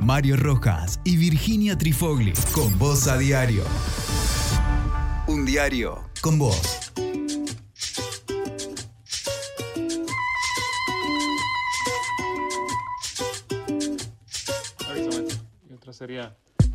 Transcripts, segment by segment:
Mario Rojas y Virginia Trifogli. Con vos a diario. Un diario con vos. Y otra sería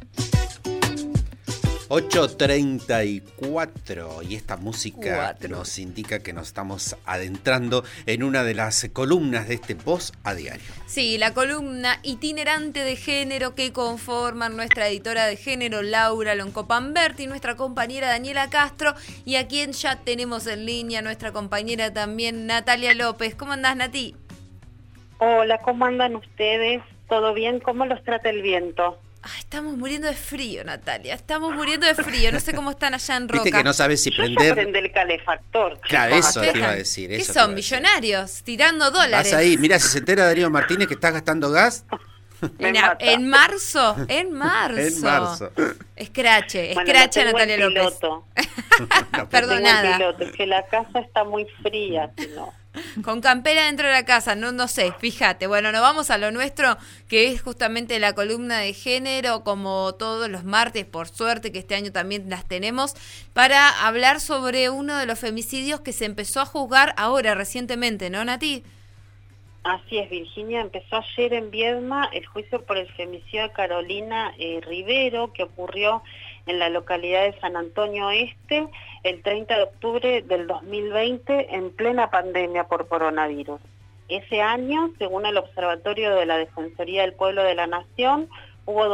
8:34 y esta música nos indica que nos estamos adentrando en una de las columnas de este Voz a Diario. Sí, la columna itinerante de género que conforman nuestra editora de género Laura Loncopamberti, nuestra compañera Daniela Castro y a quien ya tenemos en línea nuestra compañera también Natalia López. ¿Cómo andás, Nati? Hola, ¿cómo andan ustedes? ¿Todo bien? ¿Cómo los trata el viento? Estamos muriendo de frío, Natalia. Estamos muriendo de frío. No sé cómo están allá en Roca. Viste que no sabes si Yo prender. ya prendí el calefactor. Claro, eso te iba a decir. ¿Qué eso son? Millonarios, tirando dólares. Vas ahí, mira, si se entera Darío Martínez que estás gastando gas. En marzo. En marzo. Escrache, Natalia López. No, perdonada. Piloto, es que la casa está muy fría, si no. Con campera dentro de la casa, no sé, fíjate. Bueno, nos vamos a lo nuestro, que es justamente la columna de género, como todos los martes, por suerte que este año también las tenemos, para hablar sobre uno de los femicidios que se empezó a juzgar ahora, recientemente, ¿no, Nati? Así es, Virginia, empezó ayer en Viedma el juicio por el femicidio de Carolina Rivero, que ocurrió en la localidad de San Antonio Este el 30 de octubre del 2020 en plena pandemia por coronavirus. Ese año, según el Observatorio de la Defensoría del Pueblo de la Nación, hubo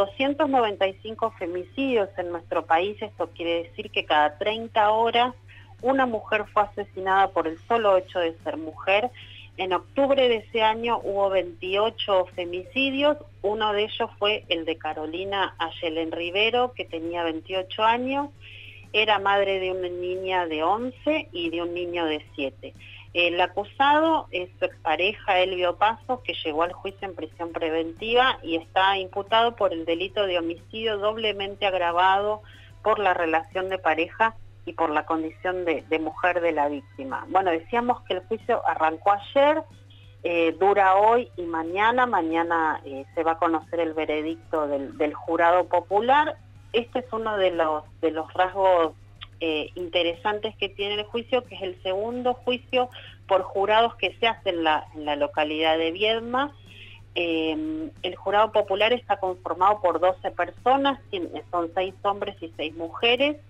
295 femicidios en nuestro país. Esto quiere decir que cada 30 horas una mujer fue asesinada por el solo hecho de ser mujer. En octubre de ese año hubo 28 femicidios, uno de ellos fue el de Carolina Ayelen Rivero, que tenía 28 años, era madre de una niña de 11 y de un niño de 7. El acusado es su expareja Elvio Pasos, que llegó al juicio en prisión preventiva y está imputado por el delito de homicidio doblemente agravado por la relación de pareja y por la condición de mujer de la víctima. Bueno, decíamos que el juicio arrancó ayer, dura hoy y mañana. Mañana se va a conocer el veredicto del jurado popular. Este es uno de los rasgos interesantes que tiene el juicio, que es el segundo juicio por jurados que se hace en la localidad de Viedma. El jurado popular está conformado por 12 personas, son 6 hombres y 6 mujeres,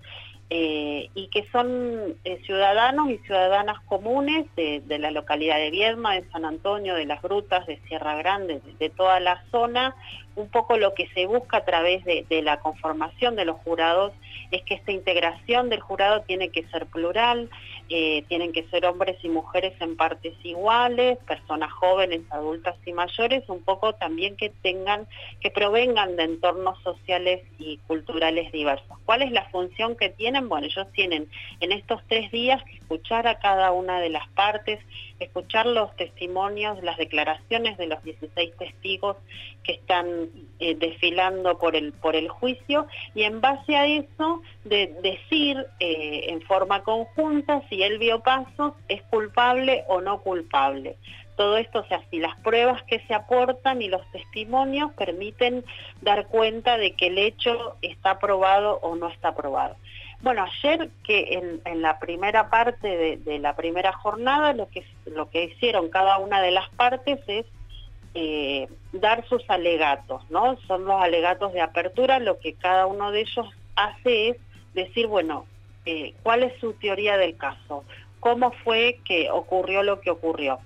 y que son ciudadanos y ciudadanas comunes de la localidad de Viedma, de San Antonio, de Las Grutas, de Sierra Grande, de toda la zona. Un poco lo que se busca a través de la conformación de los jurados es que esta integración del jurado tiene que ser plural, tienen que ser hombres y mujeres en partes iguales, personas jóvenes, adultas y mayores, un poco también que provengan de entornos sociales y culturales diversos. ¿Cuál es la función que tienen? Bueno, ellos tienen en estos 3 días que escuchar a cada una de las partes, escuchar los testimonios, las declaraciones de los 16 testigos que están desfilando por el juicio, y en base a eso decir en forma conjunta si Elvio Pasos es culpable o no culpable. Todo esto, o sea, si las pruebas que se aportan y los testimonios permiten dar cuenta de que el hecho está probado o no está probado. Bueno, ayer que en la primera parte de la primera jornada lo que hicieron cada una de las partes es dar sus alegatos, ¿no? Son los alegatos de apertura. Lo que cada uno de ellos hace es decir, bueno, ¿cuál es su teoría del caso? ¿Cómo fue que ocurrió lo que ocurrió?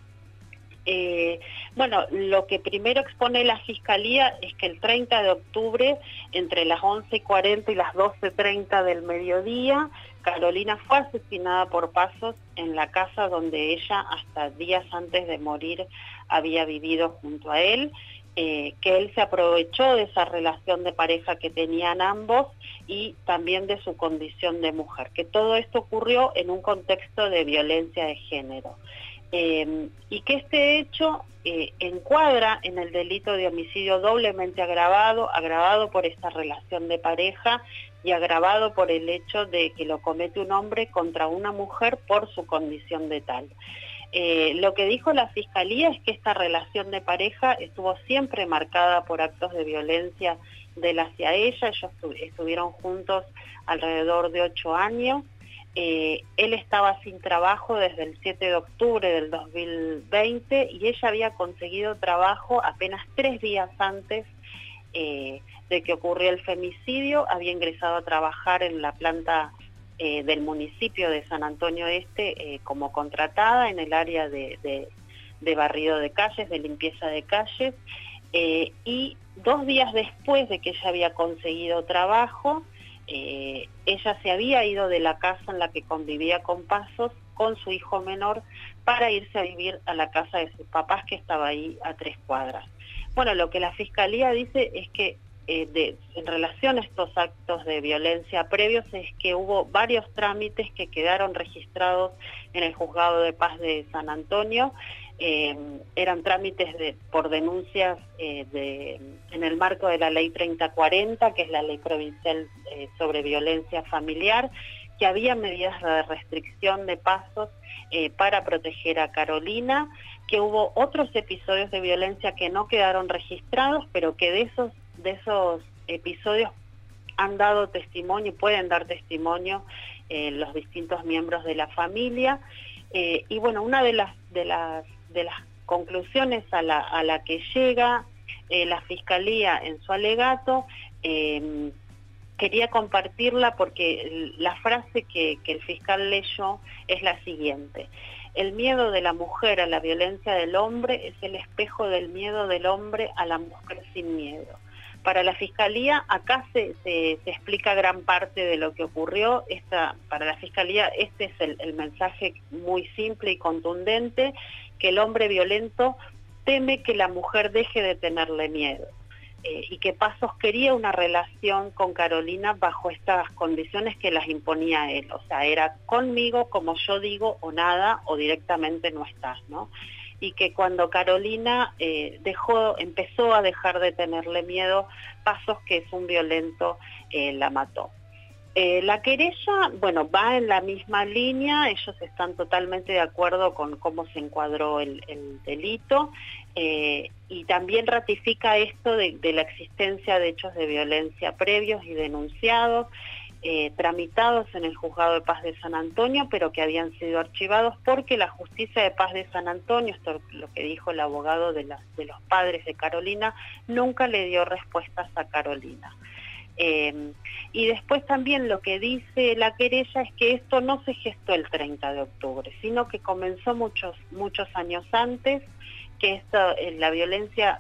Bueno, lo que primero expone la Fiscalía es que el 30 de octubre, entre las 11:40 y las 12:30 del mediodía, Carolina fue asesinada por Pasos en la casa donde ella hasta días antes de morir había vivido junto a él, que él se aprovechó de esa relación de pareja que tenían ambos y también de su condición de mujer, que todo esto ocurrió en un contexto de violencia de género. Y que este hecho encuadra en el delito de homicidio doblemente agravado por esta relación de pareja y agravado por el hecho de que lo comete un hombre contra una mujer por su condición de tal. Lo que dijo la Fiscalía es que esta relación de pareja estuvo siempre marcada por actos de violencia de él hacia ella. Ellos estuvieron juntos alrededor de 8 años. Él estaba sin trabajo desde el 7 de octubre del 2020 y ella había conseguido trabajo apenas 3 días antes de que ocurrió el femicidio. Había ingresado a trabajar en la planta del municipio de San Antonio Este como contratada en el área de barrido de calles, de limpieza de calles, y 2 días después de que ella había conseguido trabajo, ella se había ido de la casa en la que convivía con Pasos con su hijo menor para irse a vivir a la casa de sus papás, que estaba ahí a 3 cuadras. Bueno, lo que la Fiscalía dice es que en relación a estos actos de violencia previos es que hubo varios trámites que quedaron registrados en el Juzgado de Paz de San Antonio. Eran trámites por denuncias en el marco de la Ley 3040, que es la ley provincial sobre violencia familiar, que había medidas de restricción de pasos para proteger a Carolina, que hubo otros episodios de violencia que no quedaron registrados, pero que de esos episodios han dado testimonio y pueden dar testimonio los distintos miembros de la familia. Y bueno, una de las conclusiones a la que llega la Fiscalía en su alegato, quería compartirla porque la frase que el fiscal leyó es la siguiente: el miedo de la mujer a la violencia del hombre es el espejo del miedo del hombre a la mujer sin miedo. Para la Fiscalía, acá se explica gran parte de lo que ocurrió. Para la Fiscalía este es el mensaje muy simple y contundente, que el hombre violento teme que la mujer deje de tenerle miedo. Y que Pasos quería una relación con Carolina bajo estas condiciones que las imponía él. O sea, era conmigo, como yo digo, o nada, o directamente no estás, ¿no? Y que cuando Carolina empezó a dejar de tenerle miedo, Pasos, que es un violento, la mató. La querella, bueno, va en la misma línea. Ellos están totalmente de acuerdo con cómo se encuadró el delito, y también ratifica esto de la existencia de hechos de violencia previos y denunciados, tramitados en el Juzgado de Paz de San Antonio, pero que habían sido archivados porque la Justicia de Paz de San Antonio, esto es lo que dijo el abogado de los padres de Carolina, nunca le dio respuestas a Carolina. Y después también lo que dice la querella es que esto no se gestó el 30 de octubre, sino que comenzó muchos años antes, que la violencia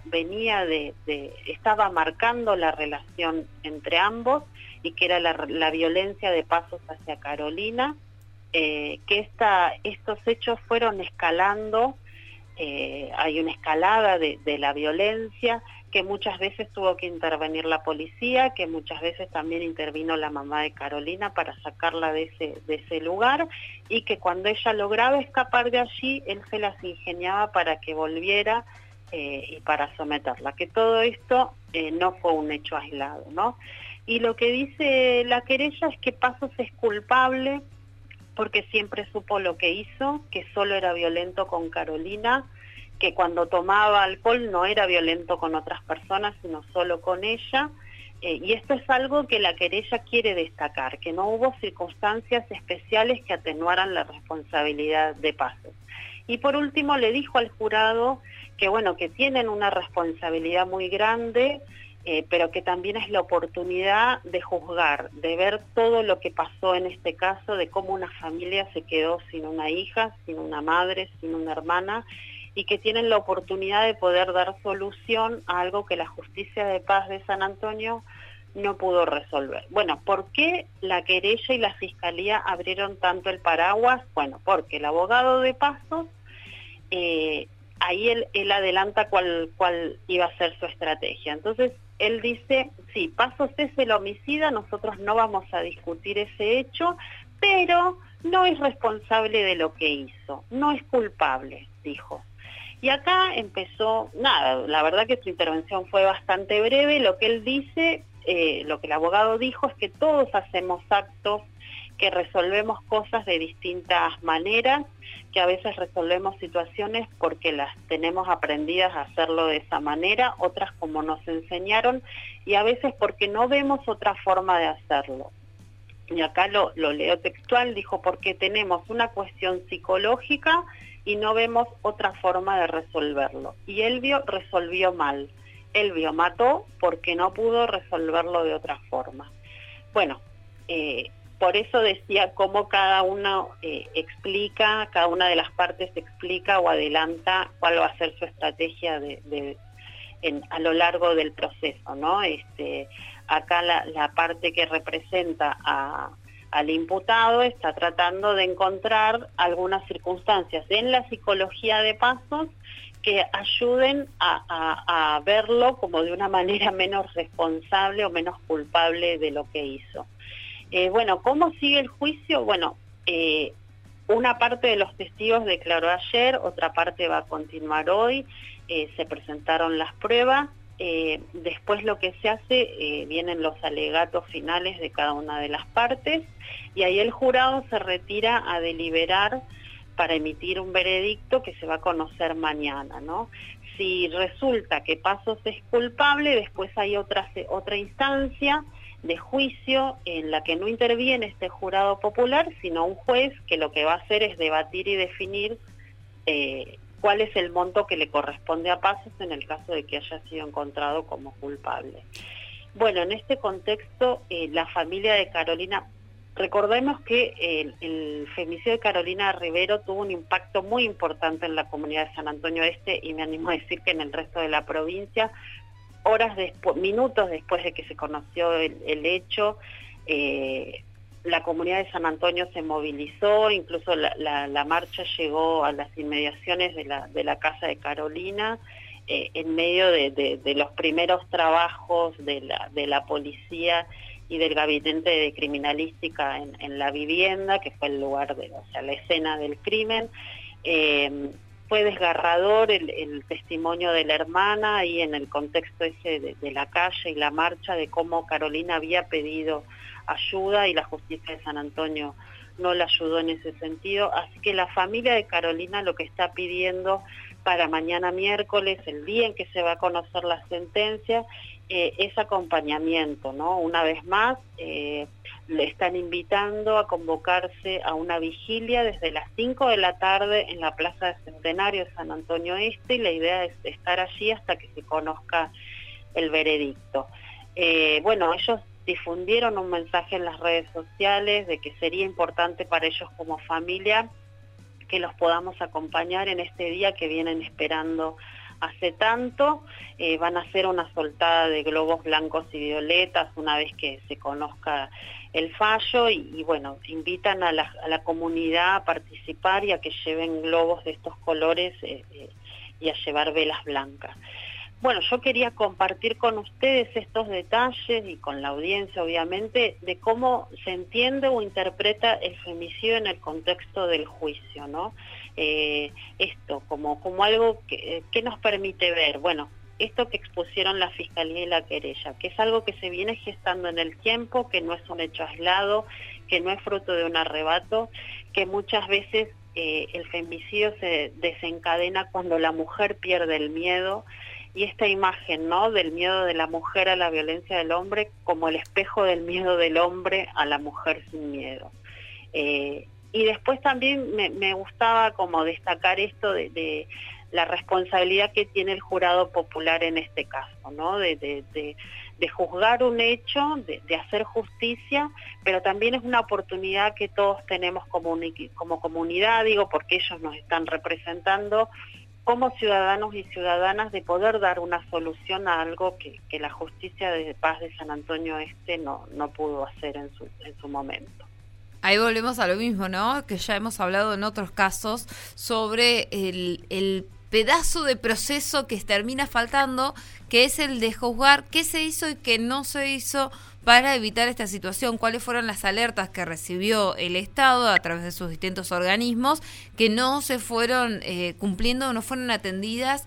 estaba marcando la relación entre ambos, y que era la violencia de Pasos hacia Carolina, que estos hechos fueron escalando. Hay una escalada de la violencia, que muchas veces tuvo que intervenir la policía, que muchas veces también intervino la mamá de Carolina para sacarla de ese lugar, y que cuando ella lograba escapar de allí, él se las ingeniaba para que volviera y para someterla, que todo esto no fue un hecho aislado, ¿no? Y lo que dice la querella es que Pasos es culpable porque siempre supo lo que hizo, que solo era violento con Carolina, que cuando tomaba alcohol no era violento con otras personas, sino solo con ella. Y esto es algo que la querella quiere destacar, que no hubo circunstancias especiales que atenuaran la responsabilidad de Pasos. Y por último le dijo al jurado que bueno, que tienen una responsabilidad muy grande, pero que también es la oportunidad de juzgar, de ver todo lo que pasó en este caso, de cómo una familia se quedó sin una hija, sin una madre, sin una hermana, y que tienen la oportunidad de poder dar solución a algo que la Justicia de Paz de San Antonio no pudo resolver. Bueno, ¿por qué la querella y la Fiscalía abrieron tanto el paraguas? Bueno, porque el abogado de Pasos, ahí él adelanta cuál iba a ser su estrategia. Entonces, él dice, sí, Pasos es el homicida, nosotros no vamos a discutir ese hecho, pero no es responsable de lo que hizo, no es culpable, dijo. Y acá empezó, nada, la verdad que su intervención fue bastante breve. Lo que él dice, lo que el abogado dijo es que todos hacemos actos que resolvemos cosas de distintas maneras, que a veces resolvemos situaciones porque las tenemos aprendidas a hacerlo de esa manera, otras como nos enseñaron, y a veces porque no vemos otra forma de hacerlo. Y acá lo leo textual, dijo, porque tenemos una cuestión psicológica y no vemos otra forma de resolverlo. Y Elvio resolvió mal. Elvio mató porque no pudo resolverlo de otra forma. Bueno, por eso decía cómo cada uno explica, cada una de las partes explica o adelanta cuál va a ser su estrategia a lo largo del proceso, ¿no? Acá la parte que representa al imputado está tratando de encontrar algunas circunstancias en la psicología de Pasos que ayuden a verlo como de una manera menos responsable o menos culpable de lo que hizo. Bueno, ¿cómo sigue el juicio? Bueno, una parte de los testigos declaró ayer, otra parte va a continuar hoy, se presentaron las pruebas, después lo que se hace, vienen los alegatos finales de cada una de las partes, y ahí el jurado se retira a deliberar para emitir un veredicto que se va a conocer mañana, ¿no? Si resulta que Pasos es culpable, después hay otra instancia de juicio en la que no interviene este jurado popular, sino un juez que lo que va a hacer es debatir y definir cuál es el monto que le corresponde a Pasos en el caso de que haya sido encontrado como culpable. Bueno, en este contexto, la familia de Carolina, recordemos que el femicidio de Carolina Rivero tuvo un impacto muy importante en la comunidad de San Antonio Este, y me animo a decir que en el resto de la provincia. Minutos después de que se conoció el hecho, la comunidad de San Antonio se movilizó, incluso la marcha llegó a las inmediaciones de la casa de Carolina, en medio de los primeros trabajos de la policía y del gabinete de criminalística en la vivienda, que fue el lugar la escena del crimen. Fue desgarrador el testimonio de la hermana y en el contexto ese de la calle y la marcha, de cómo Carolina había pedido ayuda y la justicia de San Antonio no la ayudó en ese sentido. Así que la familia de Carolina lo que está pidiendo para mañana miércoles, el día en que se va a conocer la sentencia, es acompañamiento, ¿no? Una vez más, le están invitando a convocarse a una vigilia desde las 5 de la tarde en la Plaza de Centenario de San Antonio Este, y la idea es estar allí hasta que se conozca el veredicto. Bueno, ellos difundieron un mensaje en las redes sociales de que sería importante para ellos como familia que los podamos acompañar en este día que vienen esperando hace tanto. Van a hacer una soltada de globos blancos y violetas una vez que se conozca el fallo y bueno, invitan a la comunidad a participar y a que lleven globos de estos colores y a llevar velas blancas. Bueno, yo quería compartir con ustedes estos detalles y con la audiencia, obviamente, de cómo se entiende o interpreta el femicidio en el contexto del juicio, ¿no? Esto, como algo que nos permite ver, bueno, esto que expusieron la Fiscalía y la querella, que es algo que se viene gestando en el tiempo, que no es un hecho aislado, que no es fruto de un arrebato, que muchas veces el femicidio se desencadena cuando la mujer pierde el miedo. Y esta imagen, ¿no?, del miedo de la mujer a la violencia del hombre como el espejo del miedo del hombre a la mujer sin miedo. Y después también me gustaba como destacar esto de la responsabilidad que tiene el jurado popular en este caso, ¿no?, de juzgar un hecho, de hacer justicia, pero también es una oportunidad que todos tenemos como comunidad, digo, porque ellos nos están representando, como ciudadanos y ciudadanas, de poder dar una solución a algo que la justicia de paz de San Antonio Este no pudo hacer en su momento. Ahí volvemos a lo mismo, ¿no?, que ya hemos hablado en otros casos sobre el pedazo de proceso que termina faltando, que es el de juzgar qué se hizo y qué no se hizo para evitar esta situación, cuáles fueron las alertas que recibió el Estado a través de sus distintos organismos que no se fueron cumpliendo, no fueron atendidas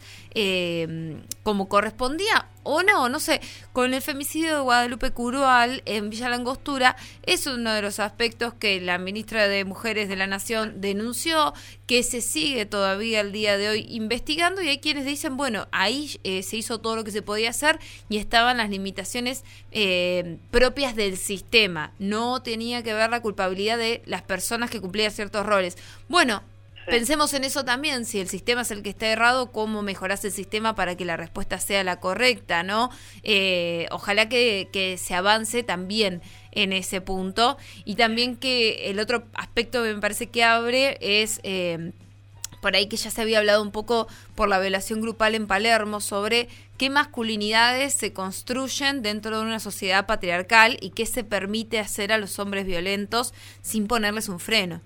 como correspondía o no sé. Con el femicidio de Guadalupe Curual en Villa Langostura es uno de los aspectos que la ministra de Mujeres de la Nación denunció, que se sigue todavía el día de hoy investigando, y hay quienes dicen, bueno, ahí se hizo todo lo que se podía hacer y estaban las limitaciones propias del sistema, no tenía que ver la culpabilidad de las personas que cumplían ciertos roles. Bueno, pensemos en eso también, si el sistema es el que está errado, ¿cómo mejorás el sistema para que la respuesta sea la correcta, no? Ojalá que se avance también en ese punto, y también que el otro aspecto que me parece que abre es... por ahí que ya se había hablado un poco por la violación grupal en Palermo sobre qué masculinidades se construyen dentro de una sociedad patriarcal y qué se permite hacer a los hombres violentos sin ponerles un freno.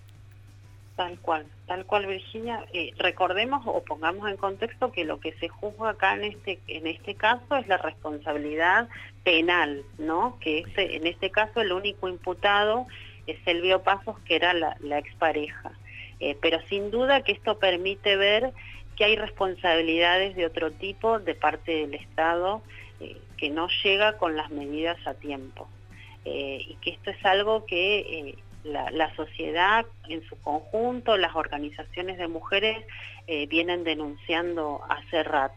Tal cual, Virginia. Recordemos o pongamos en contexto que lo que se juzga acá en este caso es la responsabilidad penal, ¿no? Que en este caso el único imputado es Silvio Pasos, que era la expareja. Pero sin duda que esto permite ver que hay responsabilidades de otro tipo de parte del Estado que no llega con las medidas a tiempo. Y que esto es algo que la sociedad en su conjunto, las organizaciones de mujeres vienen denunciando hace rato.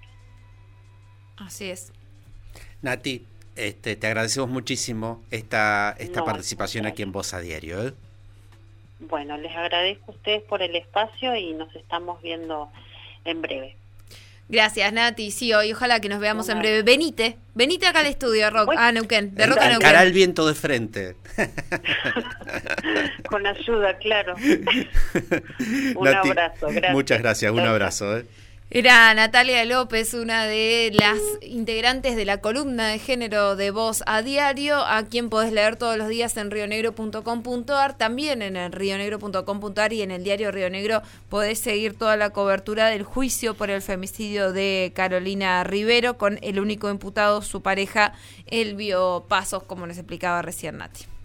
Así es. Nati, te agradecemos muchísimo esta participación aquí en Voz a Diario. Bueno, les agradezco a ustedes por el espacio y nos estamos viendo en breve. Gracias, Nati. Sí, hoy ojalá que nos veamos en breve. Venite acá al estudio, Neuquén, de Rock a Neuquén. Encará el viento de frente. Con ayuda, claro. Un Nati, abrazo, gracias. Muchas gracias, un abrazo. Era Natalia López, una de las integrantes de la columna de género de Voz a Diario, a quien podés leer todos los días en rionegro.com.ar, también en el rionegro.com.ar, y en el diario Río Negro podés seguir toda la cobertura del juicio por el femicidio de Carolina Rivero, con el único imputado, su pareja, Elvio Pasos, como nos explicaba recién Nati.